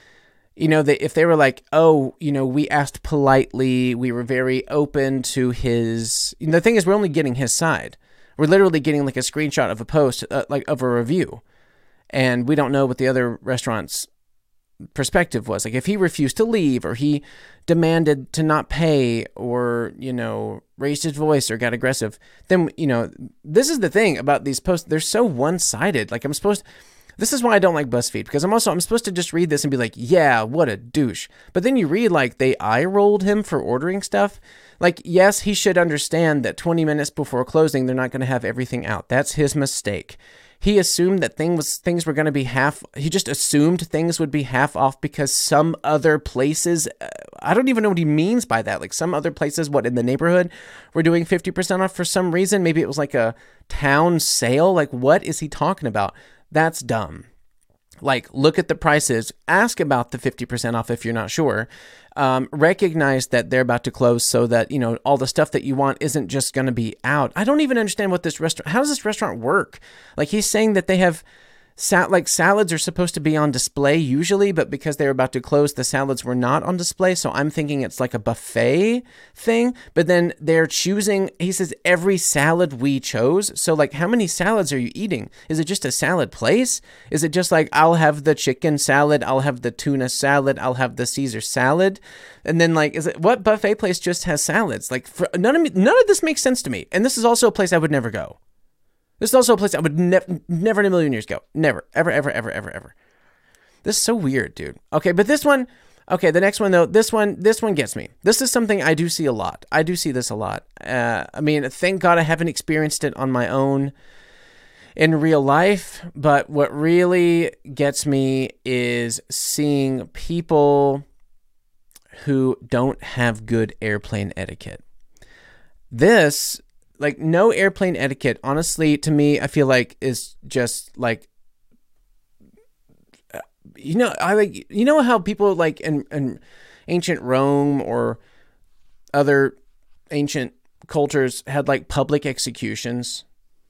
You know, they, if they were like, oh, you know, we asked politely, we were very open to his, you know, the thing is, we're only getting his side. We're literally getting like a screenshot of a post, uh, like of a review. And we don't know what the other restaurant's perspective was. Like if he refused to leave, or he demanded to not pay, or, you know, raised his voice or got aggressive, then, you know, this is the thing about these posts. They're so one-sided. Like I'm supposed to, this is why I don't like BuzzFeed, because I'm also, I'm supposed to just read this and be like, yeah, what a douche. But then you read like they eye rolled him for ordering stuff. Like, yes, he should understand that twenty minutes before closing, they're not going to have everything out. That's his mistake. He assumed that thing was, things were going to be half, he just assumed things would be half off because some other places, uh, I don't even know what he means by that. Like some other places, what, in the neighborhood, were doing fifty percent off for some reason. Maybe it was like a town sale. Like, what is he talking about? That's dumb. Like, look at the prices, ask about the fifty percent off if you're not sure. Um, recognize that they're about to close so that, you know, all the stuff that you want isn't just going to be out. I don't even understand what this restaurant, how does this restaurant work? Like, he's saying that they have, sal- like, salads are supposed to be on display usually, but because they're about to close, the salads were not on display. So I'm thinking it's like a buffet thing, but then they're choosing, he says, every salad we chose. So like, how many salads are you eating? Is it just a salad place? Is it just like, I'll have the chicken salad, I'll have the tuna salad, I'll have the Caesar salad? And then like, is it, what buffet place just has salads? Like, for, none of me, none of this makes sense to me. And this is also a place I would never go. This is also a place I would never, never in a million years go. Never, ever, ever, ever, ever, ever. This is so weird, dude. Okay, but this one, okay, the next one though, this one, this one gets me. This is something I do see a lot. I do see this a lot. Uh, I mean, thank God I haven't experienced it on my own in real life, but what really gets me is seeing people who don't have good airplane etiquette. This, like, no airplane etiquette, honestly, to me, I feel like is just like, you know, I like, you know how people like in, in ancient Rome or other ancient cultures had like public executions.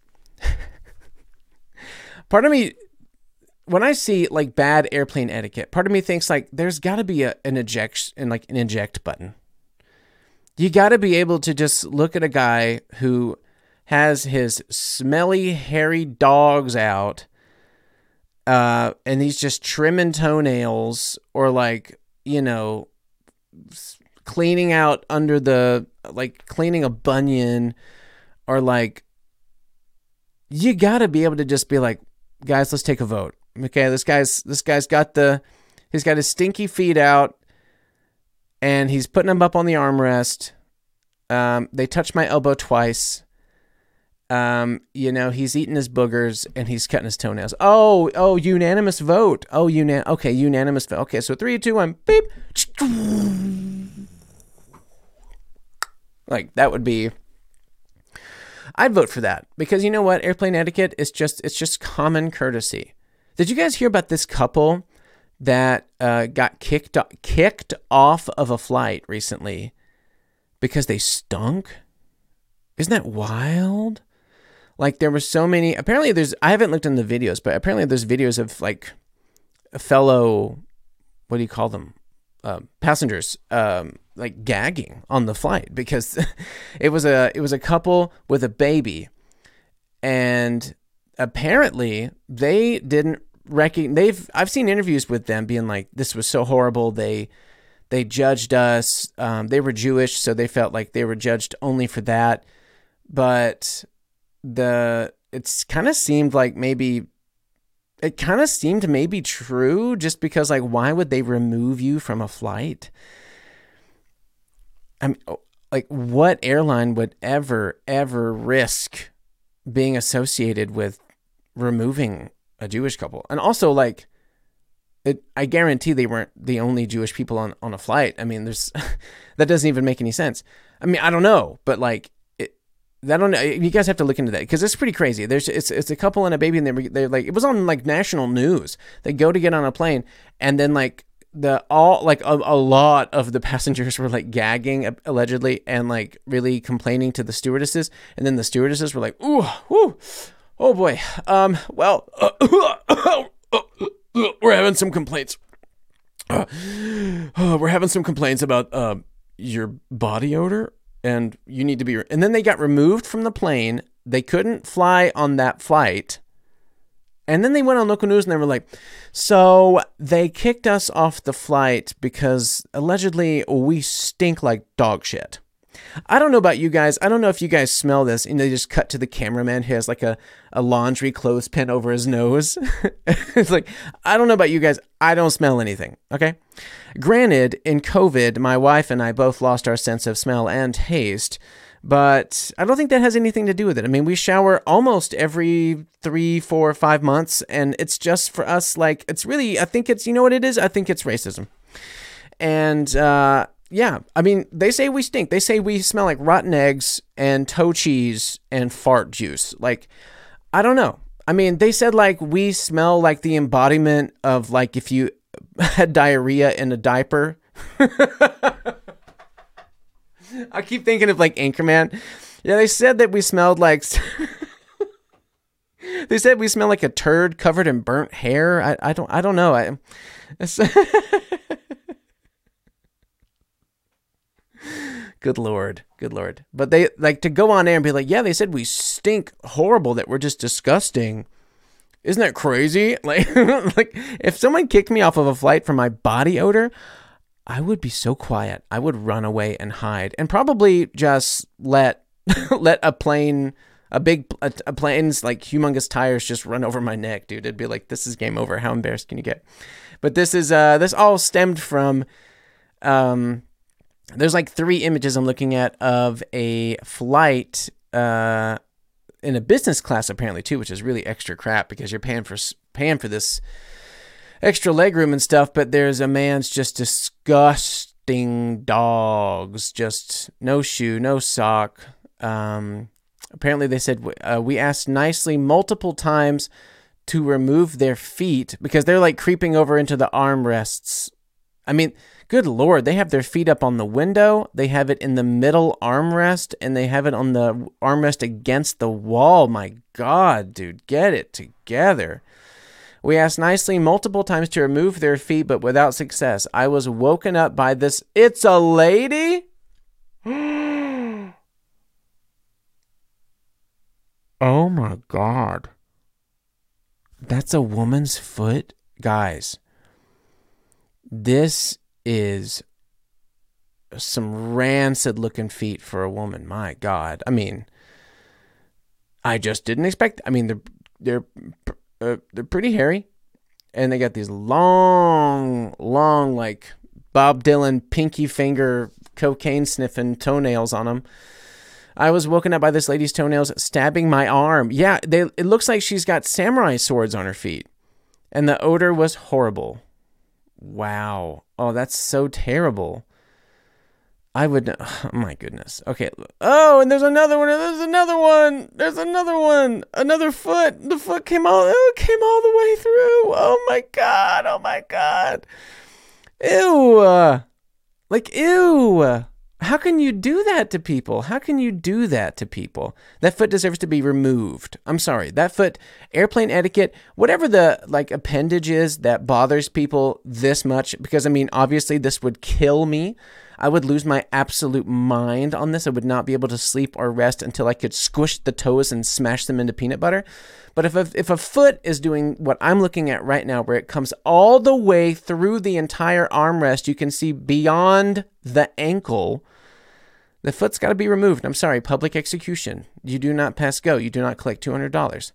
Part of me, when I see like bad airplane etiquette, part of me thinks like there's got to be a, an eject and like an eject button. You got to be able to just look at a guy who has his smelly, hairy dogs out, uh, and he's just trimming toenails, or like, you know, cleaning out under the, like cleaning a bunion, or like, you got to be able to just be like, guys, let's take a vote. Okay, this guy's this guy's got the, he's got his stinky feet out, and he's putting them up on the armrest. Um, they touched my elbow twice. Um, you know, he's eating his boogers and he's cutting his toenails. Oh, oh, unanimous vote. Oh, unan. Okay, unanimous vote. Okay, so three, two, one, beep. Like that would be. I'd vote for that, because you know what? Airplane etiquette is just, it's just common courtesy. Did you guys hear about this couple that uh, got kicked kicked off of a flight recently because they stunk? Isn't that wild? Like, there were so many, apparently there's, I haven't looked in the videos, but apparently there's videos of like a fellow, what do you call them? Uh, passengers, um, like gagging on the flight because it was a, it was a couple with a baby, and apparently they didn't recognize, they've, I've seen interviews with them being like, this was so horrible. They, they judged us. Um, they were Jewish, so they felt like they were judged only for that. But the, it's kind of seemed like maybe, it kind of seemed maybe true, just because like, why would they remove you from a flight? I mean, like, what airline would ever, ever risk being associated with removing a Jewish couple? And also, like, it, I guarantee they weren't the only Jewish people on, on a flight. I mean, there's, that doesn't even make any sense. I mean, I don't know, but like, I don't know. You guys have to look into that, because it's pretty crazy. There's it's it's a couple and a baby, and they were, they're like, it was on like national news. They go to get on a plane, and then like the all like a, a lot of the passengers were like gagging allegedly and like really complaining to the stewardesses, and then the stewardesses were like, ooh, ooh, oh boy, um, well, uh, we're having some complaints. Uh, uh, we're having some complaints about uh, your body odor, and you need to be. Re-. And then they got removed from the plane. They couldn't fly on that flight. And then they went on local news and they were like, so they kicked us off the flight because allegedly we stink like dog shit. I don't know about you guys. I don't know if you guys smell this. And they just cut to the cameraman who has like a, a laundry clothespin over his nose. It's like, I don't know about you guys. I don't smell anything. Okay. Granted, in COVID, my wife and I both lost our sense of smell and taste. But I don't think that has anything to do with it. I mean, we shower almost every three, four, five months. And it's just for us, like, it's really, I think it's, you know what it is? I think it's racism. And, uh, yeah, I mean, they say we stink. They say we smell like rotten eggs and toe cheese and fart juice. Like, I don't know. I mean, they said, like, we smell like the embodiment of, like, if you had diarrhea in a diaper. I keep thinking of like Anchorman. Yeah, they said that we smelled like. They said we smell like a turd covered in burnt hair. I, I don't I don't know. I. Good Lord, good Lord. But they like to go on air and be like, yeah, they said we stink horrible. That we're just disgusting. Isn't that crazy? Like, like if someone kicked me off of a flight for my body odor, I would be so quiet. I would run away and hide, and probably just let let a plane, a big a, a plane's like humongous tires just run over my neck, dude. It'd be like, this is game over. How embarrassed can you get? But this is uh this all stemmed from um. There's like three images I'm looking at of a flight uh in a business class apparently too, which is really extra crap because you're paying for paying for this extra legroom and stuff, but there's a man's just disgusting dogs, just no shoe, no sock. Um, apparently they said, uh, we asked nicely multiple times to remove their feet because they're like creeping over into the armrests. I mean, good Lord, they have their feet up on the window. They have it in the middle armrest and they have it on the armrest against the wall. My God, dude, get it together. We asked nicely multiple times to remove their feet, but without success. I was woken up by this. It's a lady? Oh my God. That's a woman's foot? Guys, this is some rancid looking feet for a woman. My God. I mean, I just didn't expect. I mean, they're, they're, Uh, they're pretty hairy, and they got these long, long, like Bob Dylan pinky finger cocaine sniffing toenails on them. I was woken up by this lady's toenails stabbing my arm. Yeah, they. It looks like she's got samurai swords on her feet, and the odor was horrible. Wow. Oh, that's so terrible. I would, oh my goodness. Okay. Oh, and there's another one. There's another one. There's another one. Another foot. The foot came all, oh, it came all the way through. Oh my God. Oh my God. Ew. Uh, like, ew. How can you do that to people? How can you do that to people? That foot deserves to be removed. I'm sorry. That foot, airplane etiquette, whatever the like appendage is that bothers people this much, because I mean, obviously this would kill me. I would lose my absolute mind on this. I would not be able to sleep or rest until I could squish the toes and smash them into peanut butter. But if a, if a foot is doing what I'm looking at right now, where it comes all the way through the entire armrest, you can see beyond the ankle, the foot's got to be removed. I'm sorry, public execution. You do not pass go. You do not collect two hundred dollars.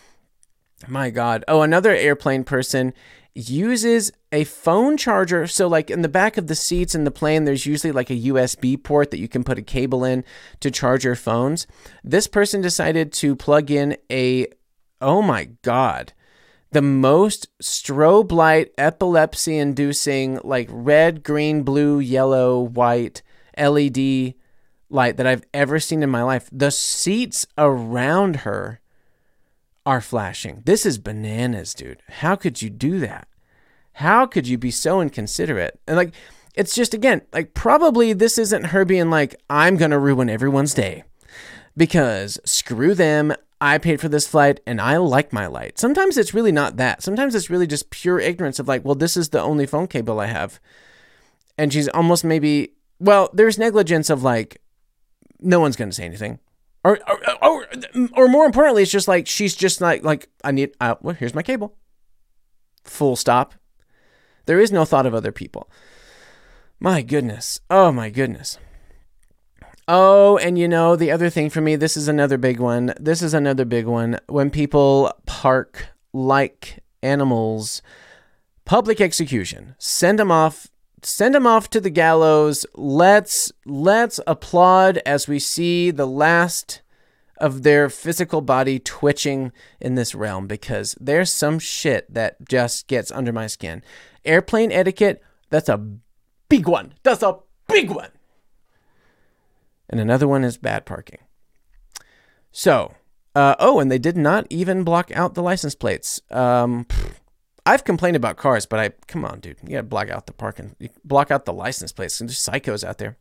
My God. Oh, another airplane person uses a phone charger. So like in the back of the seats in the plane, there's usually like a U S B port that you can put a cable in to charge your phones. This person decided to plug in a, oh my God, the most strobe light, epilepsy inducing, like red, green, blue, yellow, white L E D light that I've ever seen in my life. The seats around her are flashing. This is bananas, dude. How could you do that? How could you be so inconsiderate? And like, it's just, again, like probably this isn't her being like, I'm going to ruin everyone's day because screw them. I paid for this flight and I like my light. Sometimes it's really not that. Sometimes it's really just pure ignorance of like, well, this is the only phone cable I have. And she's almost maybe, well, there's negligence of like, no one's going to say anything. Or, or, or, or more importantly, it's just like, she's just like, like I need, uh, well, here's my cable. Full stop. There is no thought of other people. My goodness. Oh my goodness. Oh, and you know, the other thing for me, this is another big one. This is another big one. When people park like animals, public execution, send them off, send them off to the gallows. Let's, let's applaud as we see the last of their physical body twitching in this realm, because there's some shit that just gets under my skin. Airplane etiquette, that's a big one. That's a big one. And another one is bad parking. So, uh, oh, and they did not even block out the license plates. Um, I've complained about cars, but I, come on, dude, you gotta block out the parking, you block out the license plates. There's psychos out there.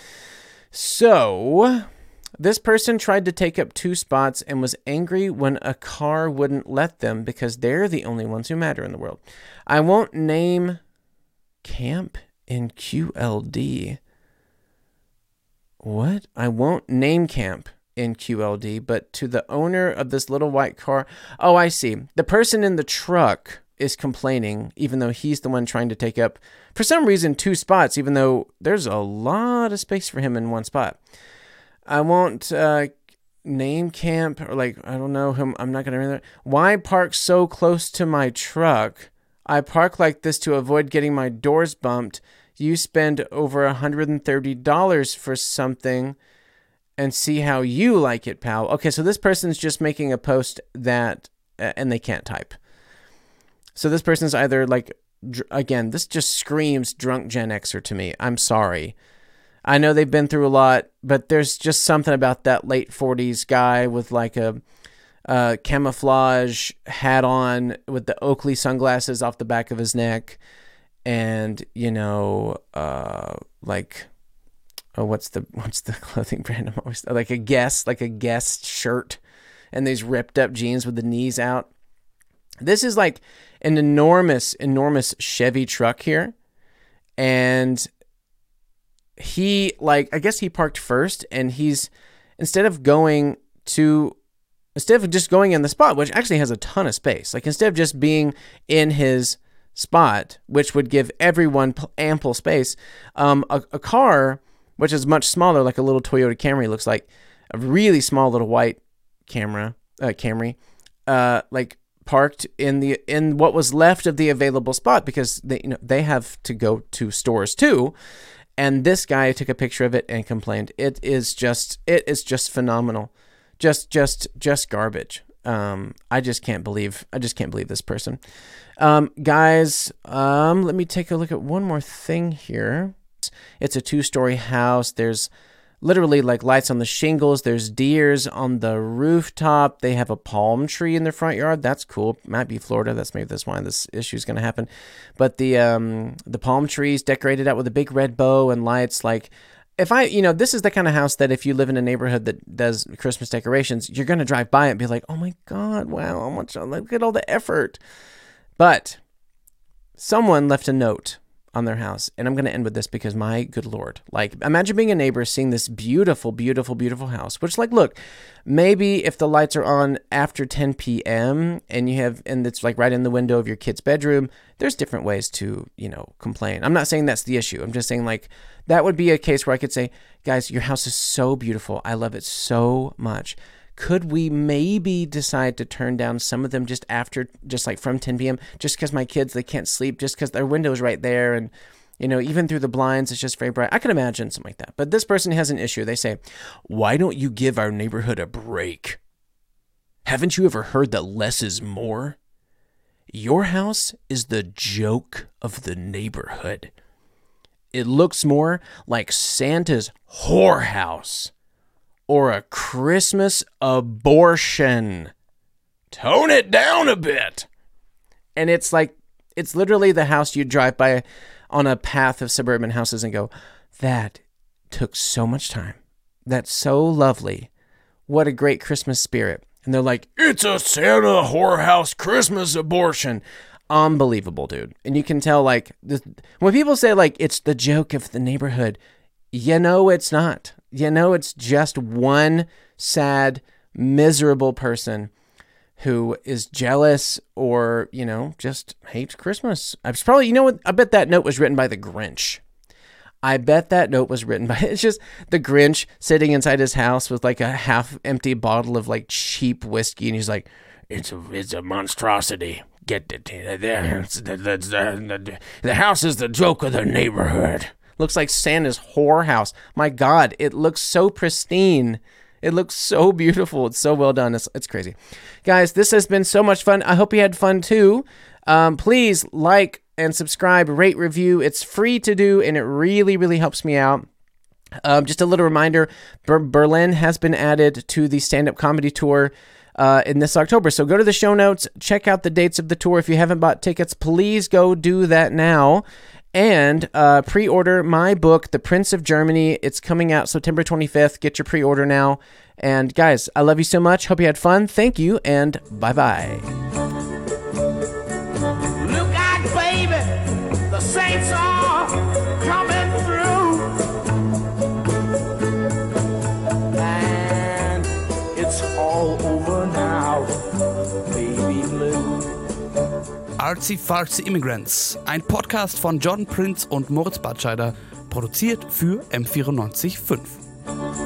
So, this person tried to take up two spots and was angry when a car wouldn't let them because they're the only ones who matter in the world. I won't name camp in Q L D. What? I won't name camp in Q L D, but to the owner of this little white car. Oh, I see. The person in the truck is complaining, even though he's the one trying to take up, for some reason, two spots, even though there's a lot of space for him in one spot. I won't uh, name camp, or like, I don't know him. I'm not going to remember. Why park so close to my truck? I park like this to avoid getting my doors bumped. You spend over one hundred thirty dollars for something and see how you like it, pal. Okay, so this person's just making a post that, uh, and they can't type. So this person's either like, dr- again, this just screams drunk Gen Xer to me. I'm sorry. I know they've been through a lot, but there's just something about that late forties guy with like a, a camouflage hat on with the Oakley sunglasses off the back of his neck. And, you know, uh, like, oh, what's the, what's the clothing brand? I'm always like a Guess, like a Guess shirt and these ripped up jeans with the knees out. This is like an enormous, enormous Chevy truck here. And he, like, I guess he parked first, and he's, instead of going to, instead of just going in the spot, which actually has a ton of space, like instead of just being in his spot, which would give everyone ample space, um, a, a car, which is much smaller, like a little Toyota Camry, looks like a really small little white camera, uh, Camry, uh, like parked in the, in what was left of the available spot, because they, you know, they have to go to stores too. And this guy took a picture of it and complained. It is just, it is just phenomenal. Just, just, just garbage. Um, I just can't believe, I just can't believe this person. Um, guys, um, let me take a look at one more thing here. It's a two-story house. There's literally like lights on the shingles. There's deers on the rooftop. They have a palm tree in their front yard. That's cool. Might be Florida. That's maybe that's why this issue is going to happen. But the um the palm trees decorated out with a big red bow and lights. Like, if I, you know, this is the kind of house that if you live in a neighborhood that does Christmas decorations, you're going to drive by it and be like, oh my God, wow, how much, look at all the effort. But someone left a note on their house. And I'm going to end with this because, my good Lord, like, imagine being a neighbor, seeing this beautiful, beautiful, beautiful house, which, like, look, maybe if the lights are on after ten p.m. and you have, and it's like right in the window of your kid's bedroom, there's different ways to, you know, complain. I'm not saying that's the issue. I'm just saying, like, that would be a case where I could say, guys, your house is so beautiful. I love it so much. Could we maybe decide to turn down some of them just after, just like from ten p.m., just because my kids, they can't sleep, just because their window's right there, and, you know, even through the blinds, it's just very bright. I can imagine something like that. But this person has an issue. They say, why don't you give our neighborhood a break? Haven't you ever heard that less is more? Your house is the joke of the neighborhood. It looks more like Santa's whorehouse or a Christmas abortion. Tone it down a bit. And it's like, It's literally the house you drive by on a path of suburban houses and go, that took so much time. That's so lovely. What a great Christmas spirit. And they're like, it's a Santa whorehouse Christmas abortion. Unbelievable, dude. And you can tell, like, the, when people say, like, it's the joke of the neighborhood, you know it's not. You know it's just one sad, miserable person who is jealous or, you know, just hates Christmas. I was probably, you know what? I bet that note was written by the Grinch. I bet that note was written by, it's just the Grinch sitting inside his house with like a half empty bottle of like cheap whiskey. And he's like, it's a, it's a monstrosity. Get it there. It's the, the, the, the house is the joke of the neighborhood. Looks like Santa's whorehouse. My God, it looks so pristine. It looks so beautiful. It's so well done. It's, it's crazy. Guys, this has been so much fun. I hope you had fun too. Um, please like and subscribe, rate, review. It's free to do, and it really, really helps me out. Um, just a little reminder, Ber- Berlin has been added to the stand-up comedy tour uh, in this October. So go to the show notes, check out the dates of the tour. If you haven't bought tickets, please go do that now. And uh, pre-order my book, The Prince of Germany. It's coming out September twenty-fifth. Get your pre-order now. And guys, I love you so much. Hope you had fun. Thank you, and bye-bye. Look out, baby, the saints are coming through. And it's all over now, baby blue. Artsy Fartsy Immigrants, ein Podcast von John Prinz und Moritz Batscheider, produziert für M vierundneunzig Komma fünf.